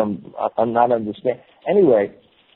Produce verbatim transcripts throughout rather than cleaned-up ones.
I'm, I'm not understanding. Anyway,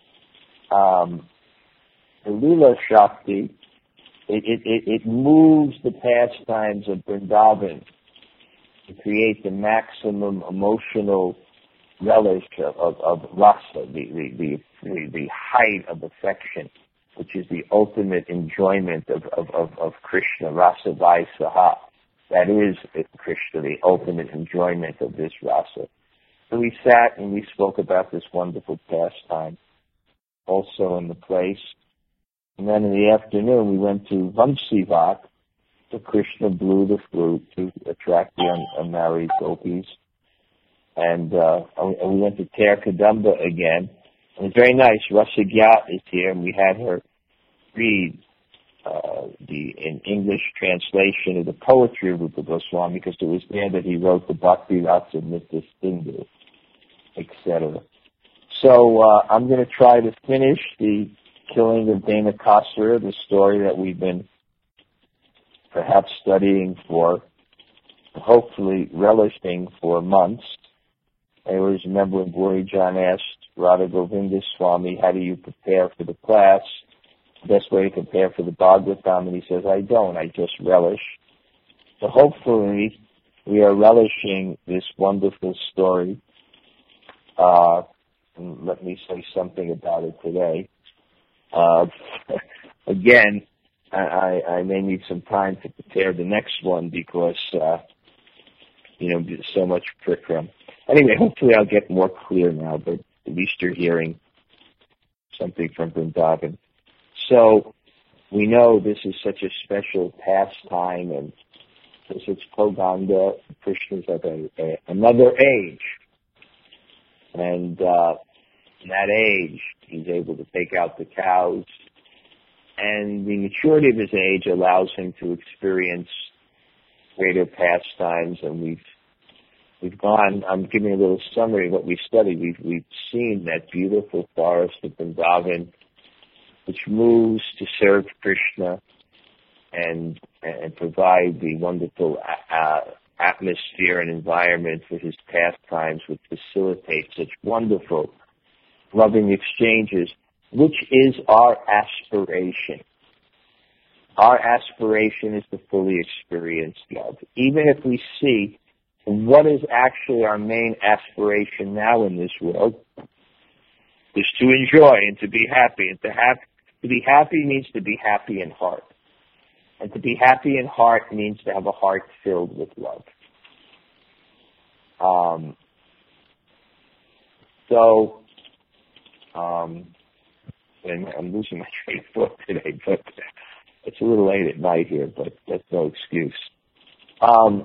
um, the Leela Shakti, it, it, it, it moves the pastimes of Vrindavan to create the maximum emotional relish of, of, of rasa, the, the, the, the, the height of affection, which is the ultimate enjoyment of, of, of, of Krishna, rasa vaisaha. That is Krishna, the ultimate enjoyment of this rasa. So we sat and we spoke about this wonderful pastime also in the place. And then in the afternoon we went to Vamsivat, so Krishna blew the flute to attract the un- unmarried gopis. And uh, we went to Ter Kadamba again. It was very nice. Rasagya is here, and we had her read uh, the in English translation of the poetry of Rupa Goswami, because it was there that he wrote the Bhakti Ratsamrita Sindhu, et cetera. So uh, I'm going to try to finish the killing of Dhenukasura, the story that we've been perhaps studying for, hopefully relishing for months. I always remember when Buri John asked Radha Govinda Swami, how do you prepare for the class? The best way to prepare for the Bhagavatam, and he says, I don't, I just relish. So hopefully we are relishing this wonderful story. Uh, and let me say something about it today. Uh, again, I, I may need some time to prepare the next one because, uh, you know, there's so much prikram. Anyway, hopefully I'll get more clear now, but at least you're hearing something from Vrindavan. So we know this is such a special pastime, and since it's Koganda, Krishna's at a, a, another age. And uh, in that age, he's able to take out the cows, and the maturity of his age allows him to experience greater pastimes, and we've We've gone, I'm giving a little summary of what we studied. We've, we've seen that beautiful forest of Vrindavan, which moves to serve Krishna and, and provide the wonderful uh, atmosphere and environment for his pastimes, which facilitates such wonderful, loving exchanges, which is our aspiration. Our aspiration is to fully experience love. Even if we see what is actually our main aspiration now in this world is to enjoy and to be happy. And to have to be happy means to be happy in heart. And to be happy in heart means to have a heart filled with love. Um, so, um, and I'm losing my train of thought today, but it's a little late at night here, but that's no excuse. Um,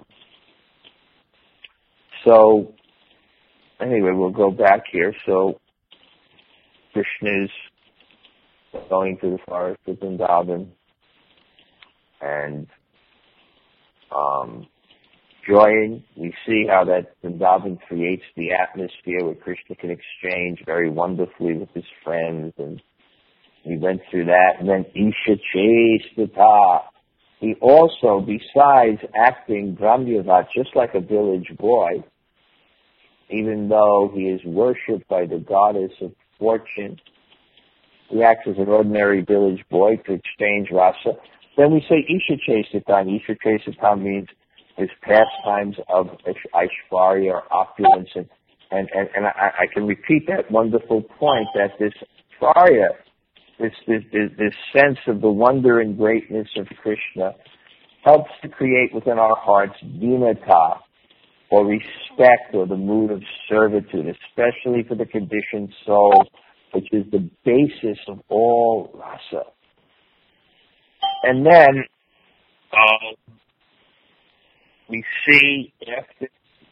So, anyway, we'll go back here. So, Krishna is going to the forest of Vrindavan and um, enjoying. We see how that Vrindavan creates the atmosphere where Krishna can exchange very wonderfully with his friends, and we went through that. And then Isha Chestata. He also, besides acting Brahmyavat, just like a village boy, even though he is worshipped by the goddess of fortune, he acts as an ordinary village boy to exchange rasa. Then we say Isha Chestatan. Isha Chestatan means his pastimes of Aishvarya or opulence. And, and, and, and I, I can repeat that wonderful point that this Aishvarya, This, this, this, this sense of the wonder and greatness of Krishna helps to create within our hearts dinata, or respect, or the mood of servitude, especially for the conditioned soul, which is the basis of all rasa. And then uh, we see after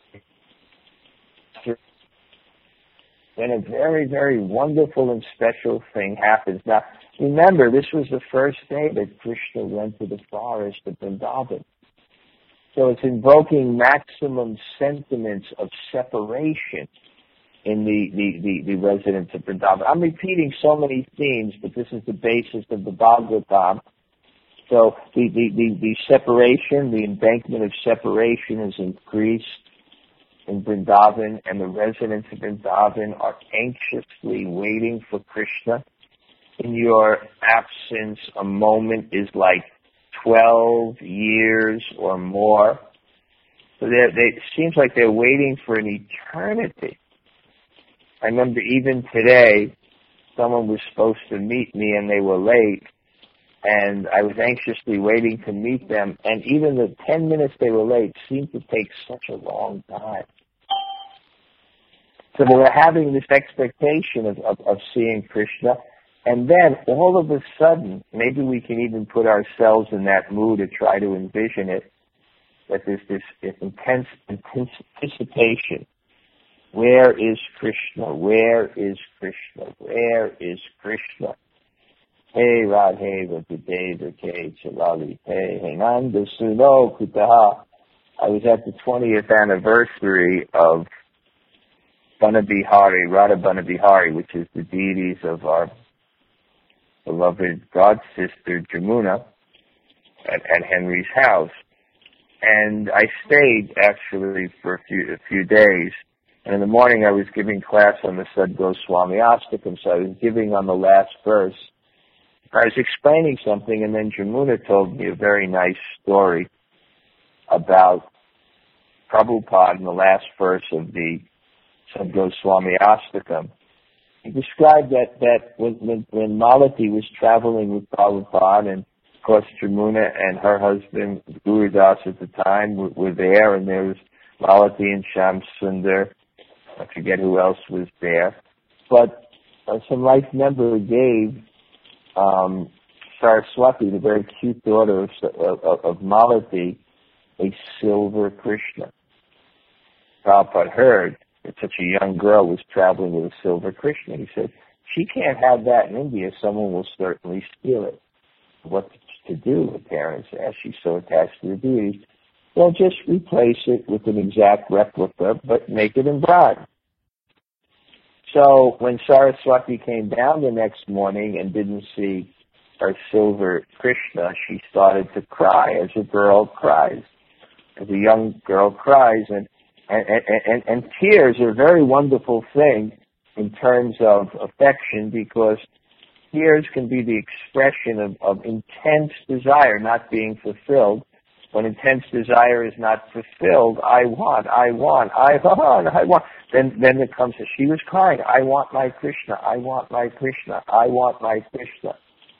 then a very, very wonderful and special thing happens. Now, remember, this was the first day that Krishna went to the forest of Vrindavan. So it's invoking maximum sentiments of separation in the, the, the, the residents of Vrindavan. I'm repeating so many themes, but this is the basis of the Bhagavatam. So the, the, the, the separation, the embankment of separation is increased. in Vrindavan, and the residents of Vrindavan are anxiously waiting for Krishna. In your absence, a moment is like twelve years or more. So they, they, it seems like they're waiting for an eternity. I remember even today, someone was supposed to meet me and they were late, and I was anxiously waiting to meet them, and even the ten minutes they were late seemed to take such a long time. So they were having this expectation of, of, of seeing Krishna, and then all of a sudden, maybe we can even put ourselves in that mood to try to envision it, that there's this, this intense anticipation. Where is Krishna? Where is Krishna? Where is Krishna? Hey Radhe Vadideva Ke Chalali Hey Hey Nanda Suno Kutaha. I was at the twentieth anniversary of Banabihari, Radha Banabihari, which is the deities of our beloved god sister Jamuna at, at Henry's house. And I stayed actually for a few, a few days. And in the morning I was giving class on the Sad Goswami Astakam, so I was giving on the last verse. I was explaining something, and then Jamuna told me a very nice story about Prabhupada in the last verse of the Sad Goswami Astakam. He described that, that when, when, when Malati was traveling with Prabhupada, and of course Jamuna and her husband, Guru Das at the time, were, were there, and there was Malati and Shyam Sundar. I forget who else was there. But uh, some life member gave um, Saraswati, the very cute daughter of, of, of Malati, a silver Krishna. Prabhupada heard that such a young girl was traveling with a silver Krishna. He said, she can't have that in India. Someone will certainly steal it. What to do, the parents asked. She's so attached to the deities. Well, just replace it with an exact replica, but make it in bronze. So when Saraswati came down the next morning and didn't see her silver Krishna, she started to cry, as a girl cries, as a young girl cries. And, and, and, and tears are a very wonderful thing in terms of affection, because tears can be the expression of, of intense desire not being fulfilled. When intense desire is not fulfilled, I want, I want, I want, I want. Then, then it comes to, she was crying, I want my Krishna, I want my Krishna, I want my Krishna.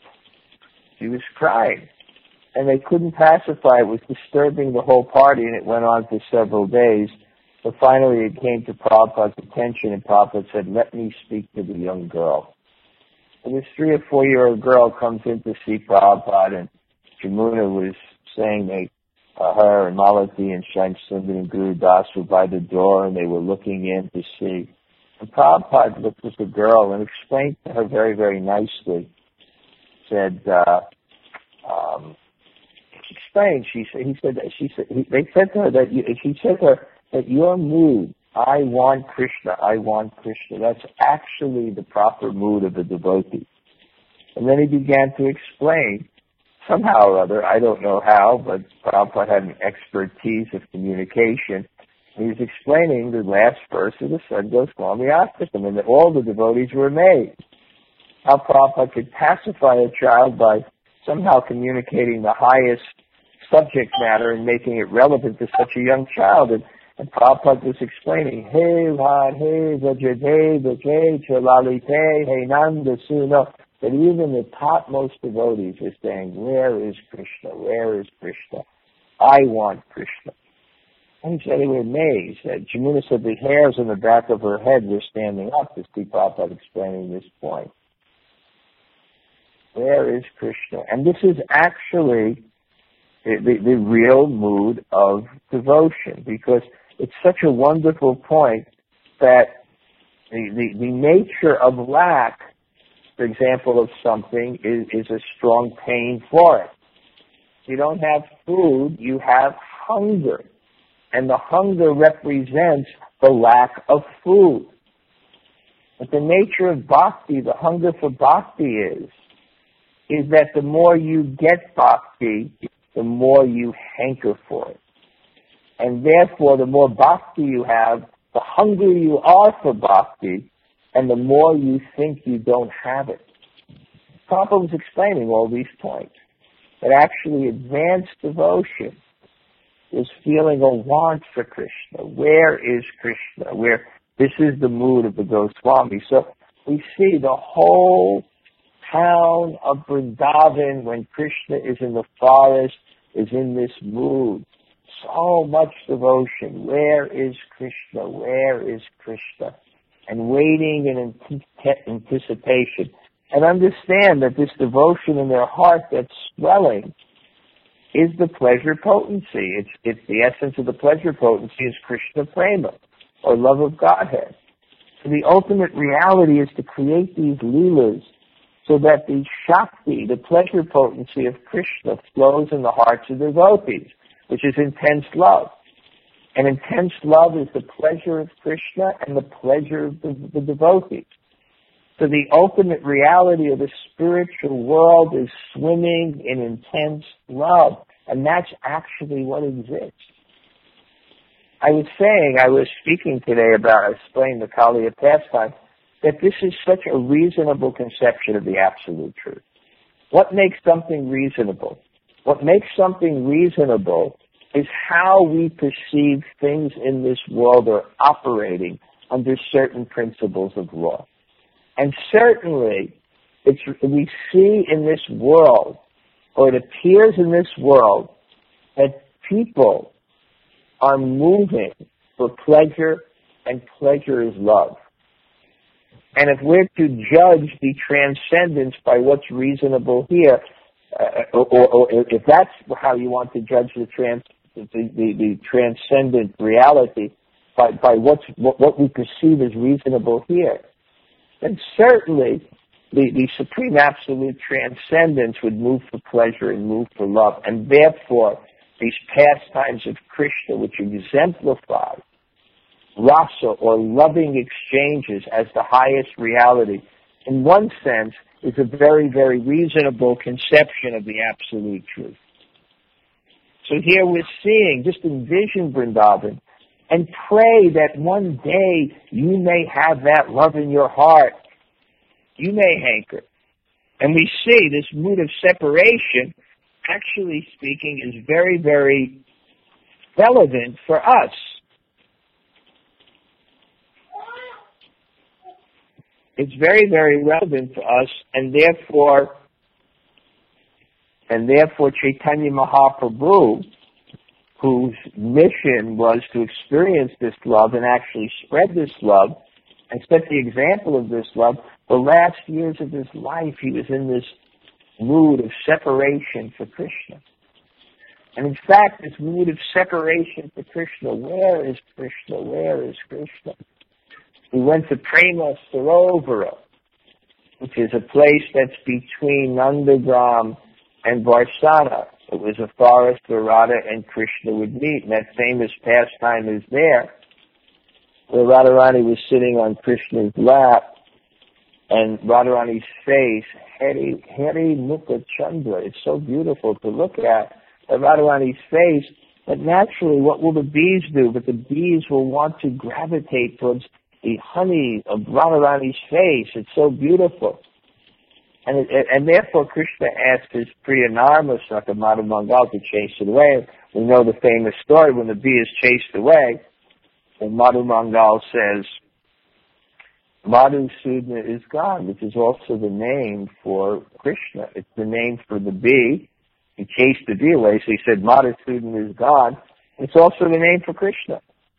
She was crying. And they couldn't pacify it. It was disturbing the whole party, and it went on for several days. So finally it came to Prabhupada's attention, and Prabhupada said, let me speak to the young girl. And this three or four year old girl comes in to see Prabhupada, and Jamuna was saying they Uh, her and Malati and Shyam Sundar and Guru Das were by the door, and they were looking in to see. And Prabhupada looked at the girl and explained to her very, very nicely. Said, uh, um, explained. She said, he said, she said, he, they said to her that you, she said to her that your mood, I want Krishna, I want Krishna. That's actually the proper mood of a devotee. And then he began to explain. Somehow or other, I don't know how, but Prabhupada had an expertise of communication. He was explaining the last verse of the Sad Goswami Astakam, and that all the devotees were amazed. How Prabhupada could pacify a child by somehow communicating the highest subject matter and making it relevant to such a young child. And, and Prabhupada was explaining, Hey Radhe Vajadeva Ke Chalalite Hey Nanda Suno. That even the topmost devotees are saying, where is Krishna? Where is Krishna? I want Krishna. And he said they were amazed. Jamuna said the hairs on the back of her head were standing up as Prabhupada explaining this point. Where is Krishna? And this is actually the, the, the real mood of devotion, because it's such a wonderful point that the, the, the nature of lack, for example, of something is, is a strong pain for it. If you don't have food, you have hunger. And the hunger represents the lack of food. But the nature of bhakti, the hunger for bhakti is, is that the more you get bhakti, the more you hanker for it. And therefore, the more bhakti you have, the hungrier you are for bhakti, and the more you think you don't have it. Prabhupada was explaining all these points. That actually advanced devotion is feeling a want for Krishna. Where is Krishna? Where this is the mood of the Goswami. So we see the whole town of Vrindavan, when Krishna is in the forest, is in this mood. So much devotion. Where is Krishna? Where is Krishna? And waiting in anticipation. And understand that this devotion in their heart that's swelling is the pleasure potency. It's, it's the essence of the pleasure potency is Krishna prema, or love of Godhead. So the ultimate reality is to create these leelas so that the Shakti, the pleasure potency of Krishna, flows in the hearts of devotees, which is intense love. And intense love is the pleasure of Krishna and the pleasure of the, the devotees. So the ultimate reality of the spiritual world is swimming in intense love. And that's actually what exists. I was saying, I was speaking today about, explaining the Kaliya pastime, that this is such a reasonable conception of the absolute truth. What makes something reasonable? What makes something reasonable is how we perceive things in this world are operating under certain principles of law. And certainly, it's, we see in this world, or it appears in this world, that people are moving for pleasure, and pleasure is love. And if we're to judge the transcendence by what's reasonable here, uh, or, or, or if that's how you want to judge the trans, the, the, the transcendent reality, by, by what's, what, what we perceive as reasonable here, then certainly the, the supreme absolute transcendence would move for pleasure and move for love. And therefore, these pastimes of Krishna, which exemplify rasa, or loving exchanges, as the highest reality, in one sense, is a very, very reasonable conception of the absolute truth. So here we're seeing, just envision Vrindavan, and pray that one day you may have that love in your heart. You may hanker. And we see this mood of separation, actually speaking, is very, very relevant for us. It's very, very relevant to us, and therefore, and therefore Chaitanya Mahaprabhu, whose mission was to experience this love and actually spread this love and set the example of this love, the last years of his life he was in this mood of separation for Krishna. And in fact, this mood of separation for Krishna, where is Krishna? Where is Krishna? He went to Prema Sarovara, which is a place that's between Nandagram and Varsana. It was a forest where Radha and Krishna would meet, and that famous pastime is there, where Radharani was sitting on Krishna's lap, and Radharani's face, Hari, Hari Mukha Chandra, it's so beautiful to look at, at Radharani's face, but naturally, what will the bees do? But the bees will want to gravitate towards the honey of Radharani's face. It's so beautiful. And, it, and therefore, Krishna asked his Priya Narmasaka, Madhu Mangal, to chase it away. We know the famous story when the bee is chased away, and Madhu Mangal says, Madhusudana is gone, which is also the name for Krishna. It's the name for the bee. He chased the bee away, so he said Madhusudana is gone. It's also the name for Krishna.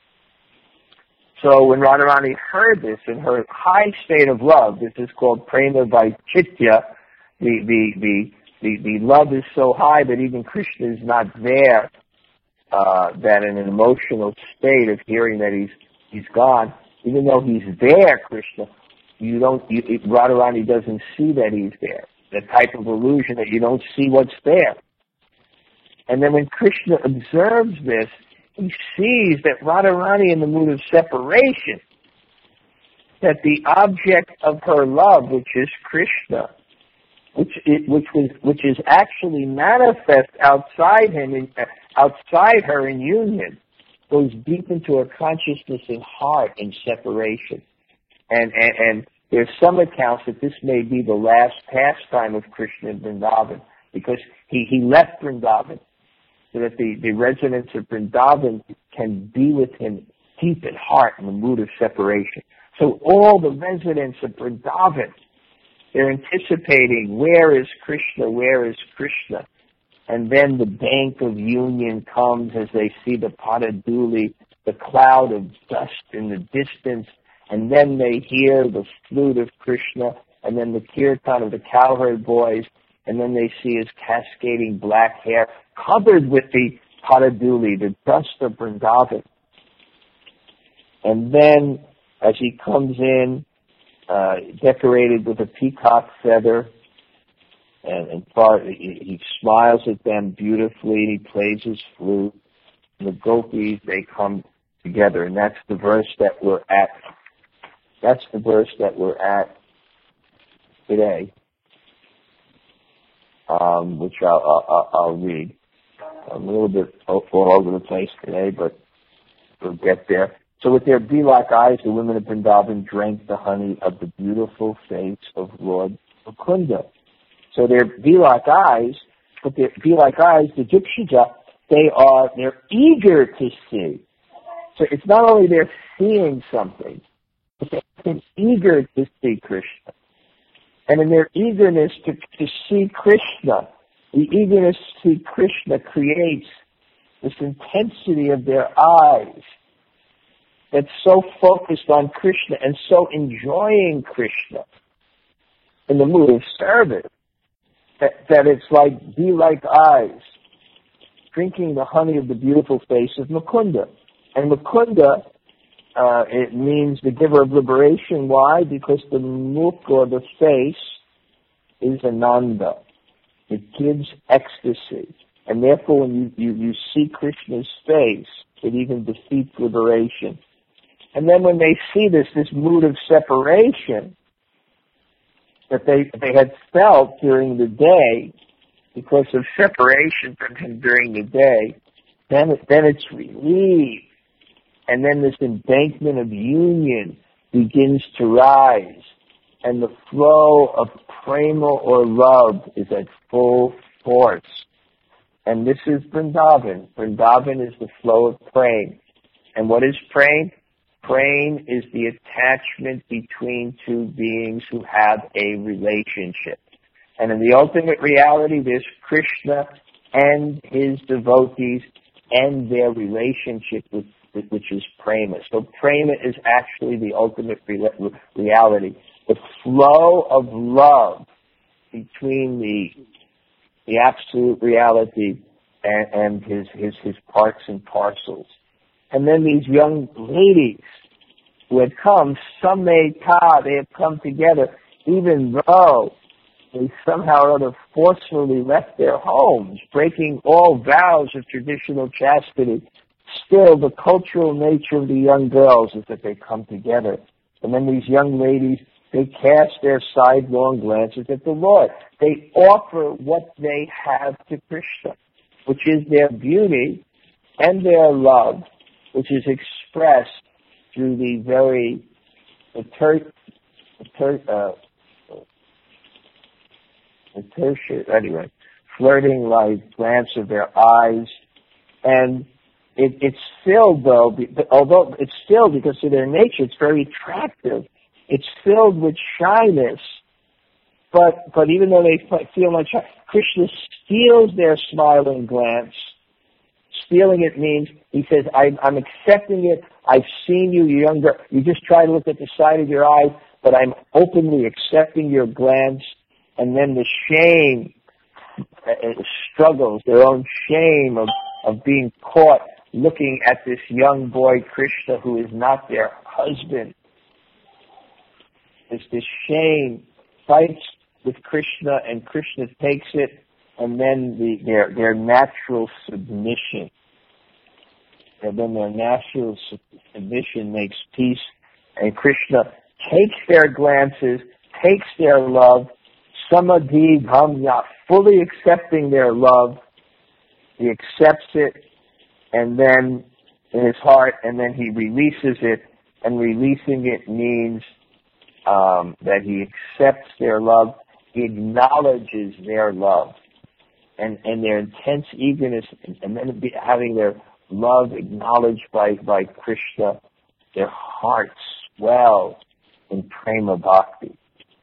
So when Radharani heard this in her high state of love, this is called prema vaitchitya, the, the, the, the, the love is so high that even Krishna is not there, uh, that in an emotional state of hearing that he's, he's gone, even though he's there, Krishna, you don't, you, it, Radharani doesn't see that he's there. The type of illusion that you don't see what's there. And then when Krishna observes this, he sees that Radharani, in the mood of separation, that the object of her love, which is Krishna, which it, which was which is actually manifest outside him, in, outside her in union, goes deep into her consciousness and heart in separation. And, and, and there's some accounts that this may be the last pastime of Krishna in Vrindavan, because he, he left Vrindavan so that the, the residents of Vrindavan can be with him deep at heart in the mood of separation. So all the residents of Vrindavan, they're anticipating, where is Krishna, where is Krishna? And then the bank of union comes as they see the Padaduli, the cloud of dust in the distance, and then they hear the flute of Krishna, and then the kirtan of the cowherd boys, and then they see his cascading black hair covered with the Padaduli, the dust of Vrindavan. And then, as he comes in, uh, decorated with a peacock feather, and, and far, he, he smiles at them beautifully, he plays his flute, and the gopis, they come together, and that's the verse that we're at. That's the verse that we're at today, um, which I'll, I'll, I'll read. I'm a little bit all over the place today, but we'll get there. So with their bee-like eyes, the women of Vrindavan drank the honey of the beautiful face of Lord Mukunda. So their bee-like eyes, but their bee-like eyes, the Jikshija, they are, they're eager to see. So it's not only they're seeing something, but they're eager to see Krishna. And in their eagerness to, to see Krishna, the eagerness to see Krishna creates this intensity of their eyes that's so focused on Krishna and so enjoying Krishna in the mood of service that, that it's like bee-like eyes drinking the honey of the beautiful face of Mukunda. And Mukunda, uh, it means the giver of liberation. Why? Because the mukh, or the face, is ananda. It gives ecstasy. And therefore, when you, you, you see Krishna's face, it even defeats liberation. And then when they see this, this mood of separation that they, they had felt during the day, because of separation from him during the day, then, it, then it's relieved. And then this embankment of union begins to rise. And the flow of prema, or love, is at full force. And this is Vrindavan. Vrindavan is the flow of prema. And what is prema? Prema is the attachment between two beings who have a relationship. And in the ultimate reality, there's Krishna and his devotees and their relationship, with, with, which is prema. So prema is actually the ultimate re- reality. The flow of love between the the absolute reality and, and his, his, his parts and parcels. And then these young ladies who had come, Sameta, they have come together, even though they somehow or other forcefully left their homes, breaking all vows of traditional chastity. Still, the cultural nature of the young girls is that they come together. And then these young ladies, they cast their sidelong glances at the Lord. They offer what they have to Krishna, which is their beauty and their love, which is expressed through the very the ter- the ter- uh, the tertiary, anyway, flirting like glance of their eyes. And it, it's filled, though, although it's filled because of their nature, it's very attractive. It's filled with shyness. But but even though they feel like shy, Krishna steals their smiling glance. Stealing it means, he says, I, I'm accepting it. I've seen you, you young girl. You just try to look at the side of your eye, but I'm openly accepting your glance. And then the shame, uh, struggles, their own shame of, of being caught looking at this young boy, Krishna, who is not their husband. It's this shame, fights with Krishna, and Krishna takes it, and then the, their their natural submission. And then their natural submission makes peace, and Krishna takes their glances, takes their love, samadhi bhamya, fully accepting their love. He accepts it, and then in his heart, and then he releases it, and releasing it means um, that he accepts their love, he acknowledges their love, and, and their intense eagerness, and then be, having their love acknowledged by, by Krishna, their hearts swell in prema bhakti.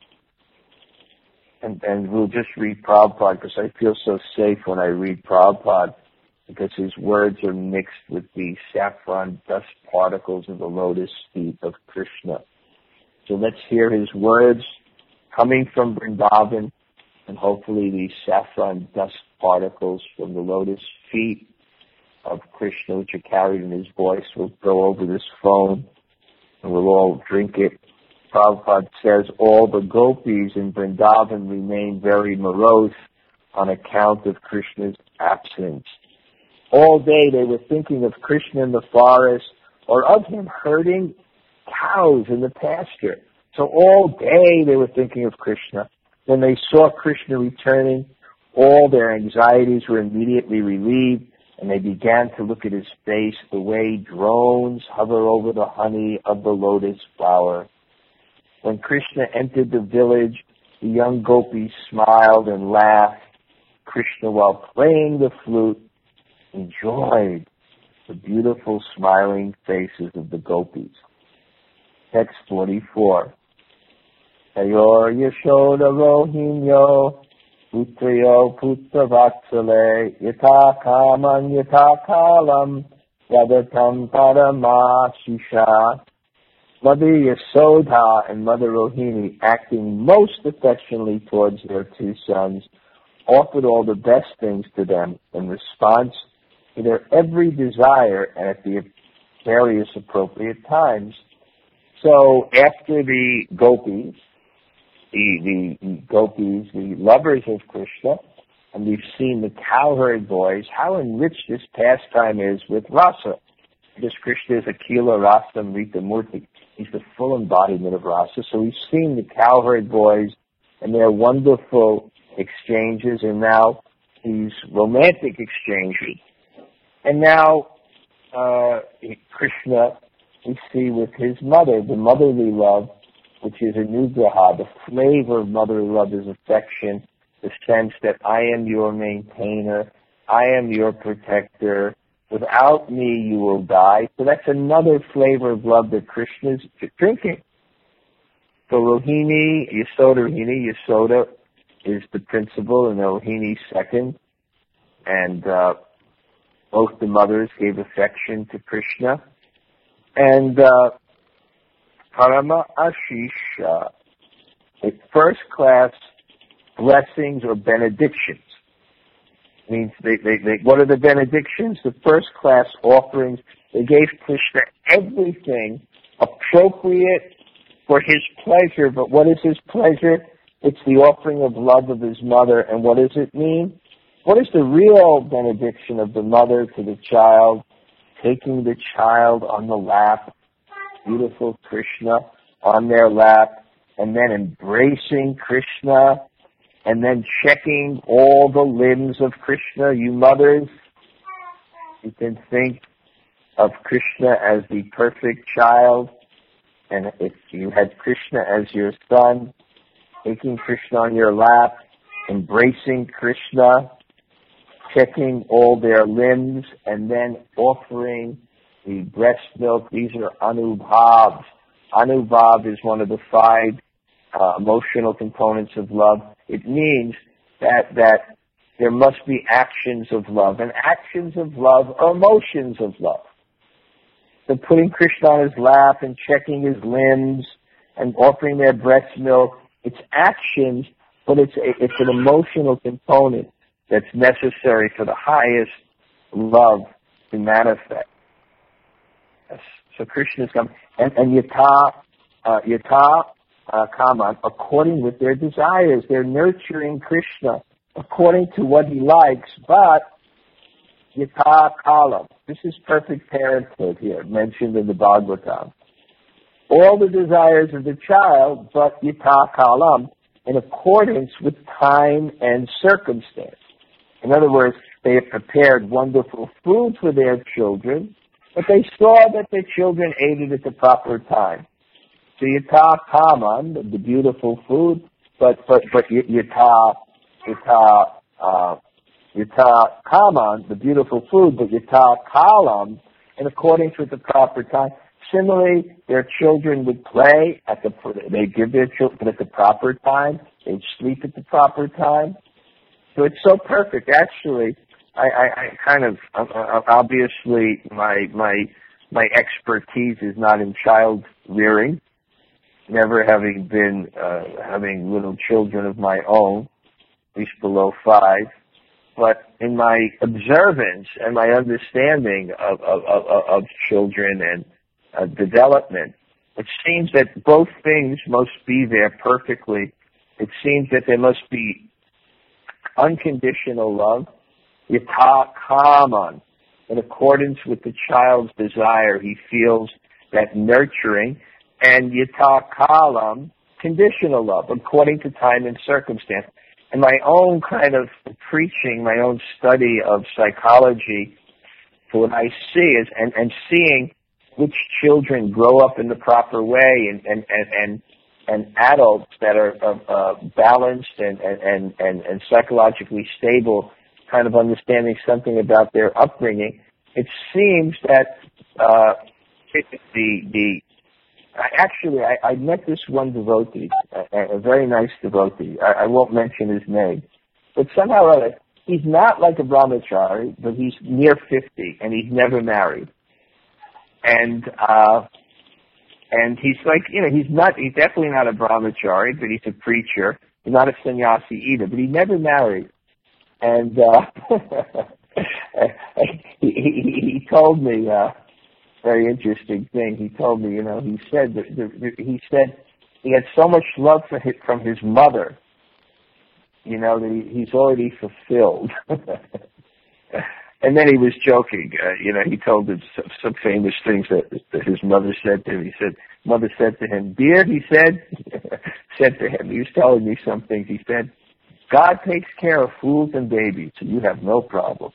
And, and we'll just read Prabhupada, because I feel so safe when I read Prabhupada, because his words are mixed with the saffron dust particles of the lotus feet of Krishna. So let's hear his words coming from Vrindavan, and hopefully these saffron dust particles from the lotus feet of Krishna, which are carried in his voice, will go over this phone, and we'll all drink it. Prabhupada says, all the gopis in Vrindavan remain very morose on account of Krishna's absence. All day they were thinking of Krishna in the forest, or of him herding cows in the pasture. So all day they were thinking of Krishna. When they saw Krishna returning, all their anxieties were immediately relieved, and they began to look at his face the way drones hover over the honey of the lotus flower. When Krishna entered the village, the young gopis smiled and laughed. Krishna, while playing the flute, enjoyed the beautiful smiling faces of the gopis. Text forty-four. Tayor Yashoda Rohinyo Putrayo Putra Vatsale Yata Kaman Yata Kalam Yadatam Paramashisha. Mother Yasodha and Mother Rohini, acting most affectionately towards their two sons, offered all the best things to them in response to their every desire and at the various appropriate times. So after the gopis, the, the gopis, the lovers of Krishna, and we've seen the cowherd boys, how enriched this pastime is with rasa. Because Krishna is Akila Rasa Amrita Murti. He's the full embodiment of rasa. So we've seen the cowherd boys and their wonderful exchanges, and now these romantic exchanges. And now uh, Krishna, we see with his mother, the motherly love, which is anugraha. The flavor of motherly love is affection, the sense that I am your maintainer, I am your protector, without me you will die. So that's another flavor of love that Krishna is drinking. So Rohini, Yasoda Rohini, Yasoda is the principal and Rohini second. And uh, both the mothers gave affection to Krishna. And uh, Parama Ashish, uh, first class blessings or benedictions. Means they, they, they, what are the benedictions? The first class offerings. They gave Krishna everything appropriate for his pleasure, but what is his pleasure? It's the offering of love of his mother. And what does it mean? What is the real benediction of the mother to the child? Taking the child on the lap, beautiful Krishna on their lap, and then embracing Krishna, and then checking all the limbs of Krishna. You mothers, you can think of Krishna as the perfect child, and if you had Krishna as your son, taking Krishna on your lap, embracing Krishna, checking all their limbs, and then offering the breast milk. These are anubhavs. Anubhav is one of the five uh, emotional components of love. It means that that there must be actions of love, and actions of love are emotions of love. So putting Krishna on his lap and checking his limbs and offering their breast milk, it's actions, but it's a, it's an emotional component that's necessary for the highest love to manifest. Yes. So Krishna's coming, and, and yata, uh, yata uh, kama, according with their desires. They're nurturing Krishna according to what he likes, but yata kalam. This is perfect parenthood here, mentioned in the Bhagavatam. All the desires of the child, but yata kalam, in accordance with time and circumstance. In other words, they have prepared wonderful food for their children, But they saw that their children ate it at the proper time. So yata kaman, the beautiful food, but but but yata yata uh, yata kaman, the beautiful food, but yata kalam, in accordance with the proper time. Similarly, their children would play at the, they give their children at the proper time, they'd sleep at the proper time. So it's so perfect. Actually, I, I, I kind of, obviously my, my, my expertise is not in child rearing, never having been, uh, having little children of my own, at least below five. But in my observance and my understanding of, of, of, of children and Uh, development, it seems that both things must be there perfectly. It seems that there must be unconditional love, yata kaman, in accordance with the child's desire. He feels that nurturing, and yata kalam, conditional love, according to time and circumstance. And my own kind of preaching, my own study of psychology, for what I see is, and, and seeing which children grow up in the proper way, and and and and, and adults that are uh, balanced and, and and and psychologically stable, kind of understanding something about their upbringing. It seems that uh, the the I actually I, I met this one devotee, a, a very nice devotee. I, I won't mention his name, but somehow or other, he's not like a brahmachari, but he's near fifty and he's never married. And, uh, and he's like, you know, he's not, he's definitely not a brahmachari, but he's a preacher. He's not a sannyasi either, but he never married. And, uh, he, he, he told me, uh, very interesting thing. He told me, you know, he said that, he said he had so much love for his, from his mother, you know, that he, he's already fulfilled. And then he was joking, uh, you know, he told him some, some famous things that, that his mother said to him. He said, mother said to him, dear, he said, said to him, he was telling me some things. He said, God takes care of fools and babies, so you have no problem.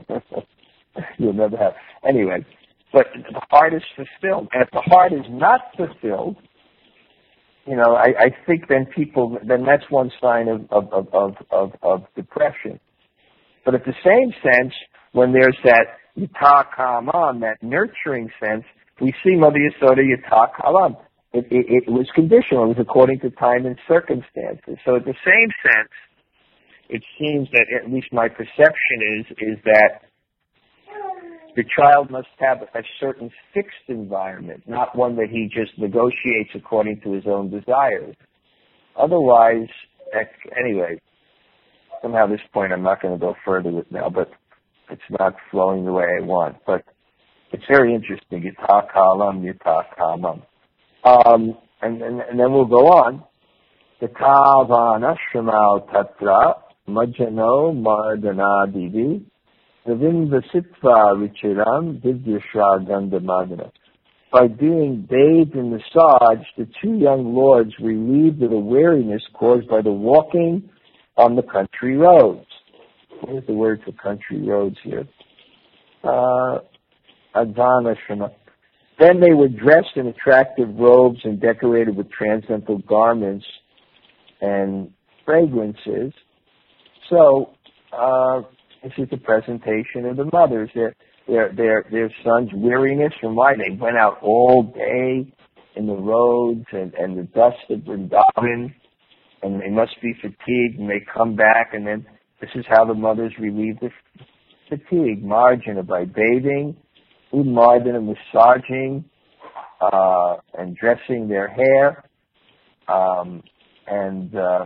You'll never have. Anyway, but the heart is fulfilled. And if the heart is not fulfilled, you know, I, I think then people, then that's one sign of, of, of, of, of, of depression. But at the same sense, when there's that yata kaman, that nurturing sense, we see Mother Yasoda yata kalam. It, it, it was conditional. It was according to time and circumstances. So at the same sense, it seems that, at least my perception is, is that the child must have a certain fixed environment, not one that he just negotiates according to his own desires. Otherwise, anyway, somehow this point I'm not going to go further with now, but it's not flowing the way I want. But it's very interesting. Yata kalam, yata kamam. Um, and, and, and then we'll go on. Yata vana shramal tatra majano mardanadivi Ravindasitva Richiram Vidyashra Gandhamadana. By being bathed and massaged, the two young lords relieved of the weariness caused by the walking on the country roads. Where's the word for country roads here? Uh, Advanashana. Then they were dressed in attractive robes and decorated with transcendental garments and fragrances. So, uh, this is the presentation of the mothers. Their, their, their, their sons' weariness from why they went out all day in the roads and, and the dust of Vrindavan, and they must be fatigued, and they come back, and then this is how the mothers relieve the fatigue. Marjana, by bathing, Udmardana, massaging, uh, and dressing their hair, um, and uh,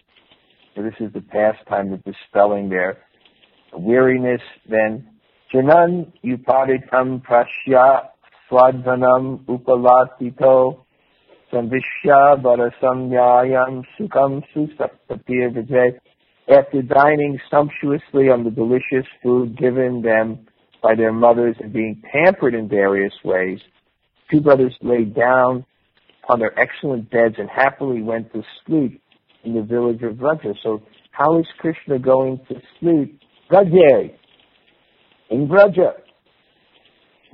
so this is the pastime of dispelling their weariness. Then, Janan upaditam prashya swadvanam upalatito samvishya varasamyayam sukam susaptatir vijay. After dining sumptuously on the delicious food given them by their mothers and being pampered in various ways, two brothers lay down on their excellent beds and happily went to sleep in the village of Vraja. So how is Krishna going to sleep? Vraja, in Vraja.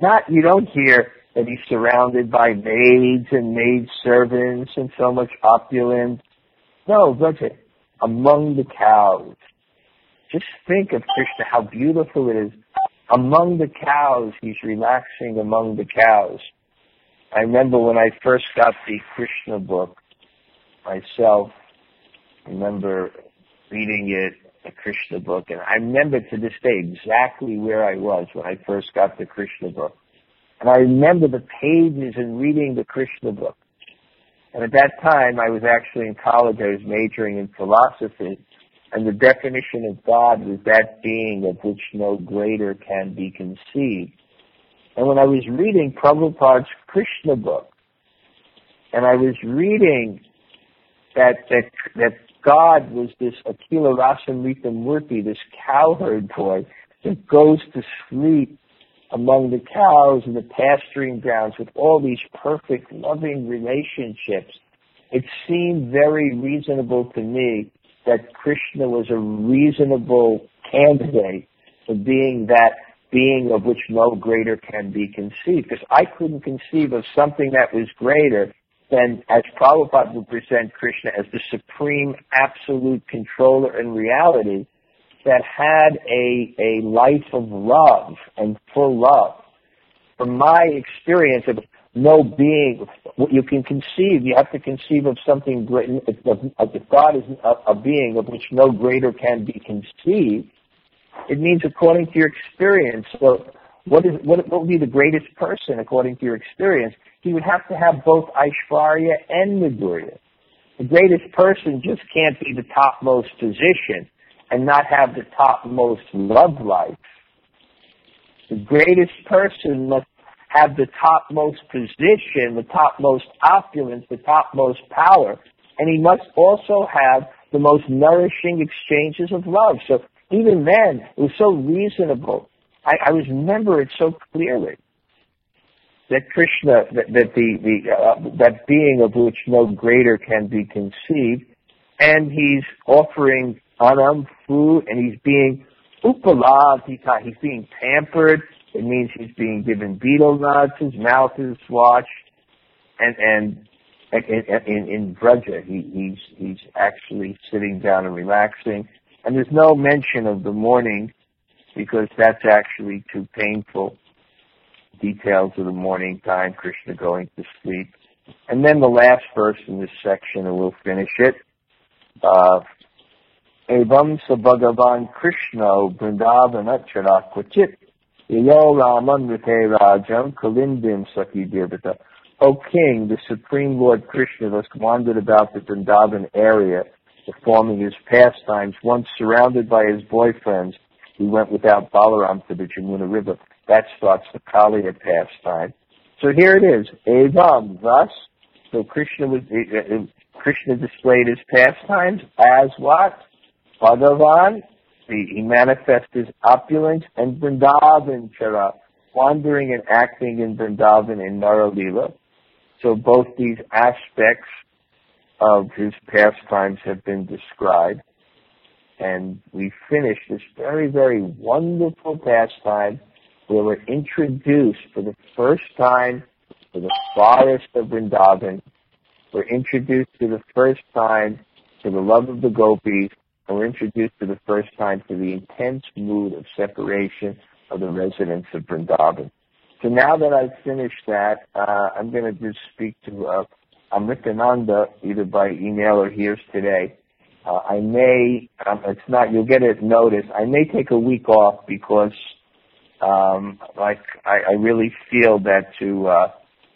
not, you don't hear that he's surrounded by maids and maid servants and so much opulence. No, Raja, among the cows. Just think of Krishna, how beautiful it is. Among the cows, he's relaxing among the cows. I remember when I first got the Krishna book myself, I remember reading it, the Krishna book, and I remember to this day exactly where I was when I first got the Krishna book. And I remember the pages and reading the Krishna book. And at that time, I was actually in college. I was majoring in philosophy. And the definition of God was that being of which no greater can be conceived. And when I was reading Prabhupada's Krishna book, and I was reading that that that God was this Akila Rasamrita Murti, this cowherd boy that goes to sleep among the cows and the pasturing grounds with all these perfect, loving relationships, it seemed very reasonable to me that Krishna was a reasonable candidate for being that being of which no greater can be conceived. Because I couldn't conceive of something that was greater than, as Prabhupada would present Krishna, as the supreme absolute controller in reality that had a, a life of love and full love. From my experience of no being, what you can conceive, you have to conceive of something great. If God is a, a being of which no greater can be conceived, it means according to your experience. So what is what, what would be the greatest person according to your experience? He would have to have both Aishvarya and Madhurya. The greatest person just can't be the topmost position and not have the topmost love life. The greatest person must have the topmost position, the topmost opulence, the topmost power, and he must also have the most nourishing exchanges of love. So even then, it was so reasonable. I, I was remember it so clearly that Krishna, that, that the, the uh, that being of which no greater can be conceived, and he's offering anam food, and he's being upalabdhita, he's being pampered. It means he's being given betel nuts, his mouth is washed, and and in, in, in Vraja, he, he's he's actually sitting down and relaxing. And there's no mention of the morning because that's actually too painful. Details of the morning time, Krishna going to sleep. And then the last verse in this section, and we'll finish it. Uh, Evam sa Bhagavan Krishna Vrindavana Charakvachit Yayo Raman Rite Rajam Kalindim Saki Devata. O King, the Supreme Lord Krishna thus wandered about the Vrindavan area, performing his pastimes. Once surrounded by his boyfriends, he went without Balaram to the Jamuna River. That starts the Kaliya pastime. So here it is, Evam, thus. So Krishna was uh, Krishna displayed his pastimes as what? Bhagavan. He, he manifests his opulence, and Vrindavan Chara, wandering and acting in Vrindavan in Nara Leela. So both these aspects of his pastimes have been described. And we finish this very, very wonderful pastime where we're introduced for the first time to the forest of Vrindavan. We're introduced for the first time to the love of the gopis, and we're introduced for the first time to the intense mood of separation of the residents of Vrindavan. So now that I've finished that, uh, I'm going to just speak to uh, Amritananda either by email or here today. Uh, I may, um, it's not, you'll get a notice, I may take a week off because um, like I, I really feel that to uh,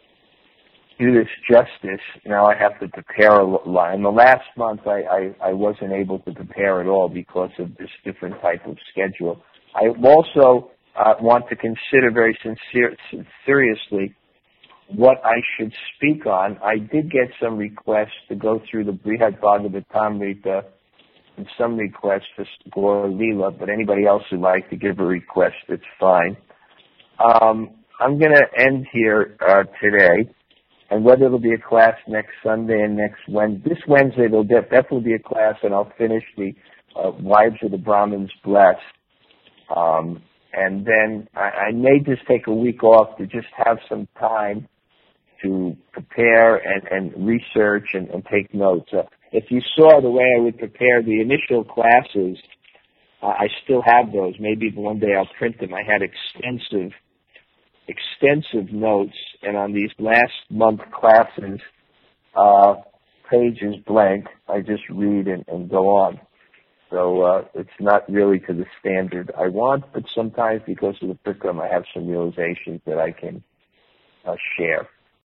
do this justice, you know, I have to prepare a lot. In the last month, I, I, I wasn't able to prepare at all because of this different type of schedule. I also uh, want to consider very sincere, seriously what I should speak on. I did get some requests to go through the Brihad Bhagavatamrita and some requests for Gaur Leela, but anybody else who'd like to give a request, it's fine. Um, I'm going to end here uh, today, and whether it'll be a class next Sunday and next Wednesday, this Wednesday there'll definitely be a class, and I'll finish the uh, Wives of the Brahmins Blessed. Um, and then I, I may just take a week off to just have some time to prepare and, and research and, and take notes. Uh, if you saw the way I would prepare the initial classes, uh, I still have those. Maybe one day I'll print them. I had extensive, extensive notes, and on these last month classes, uh, pages blank. I just read and, and go on. So uh, it's not really to the standard I want, but sometimes because of the curriculum, I have some realizations that I can uh, share.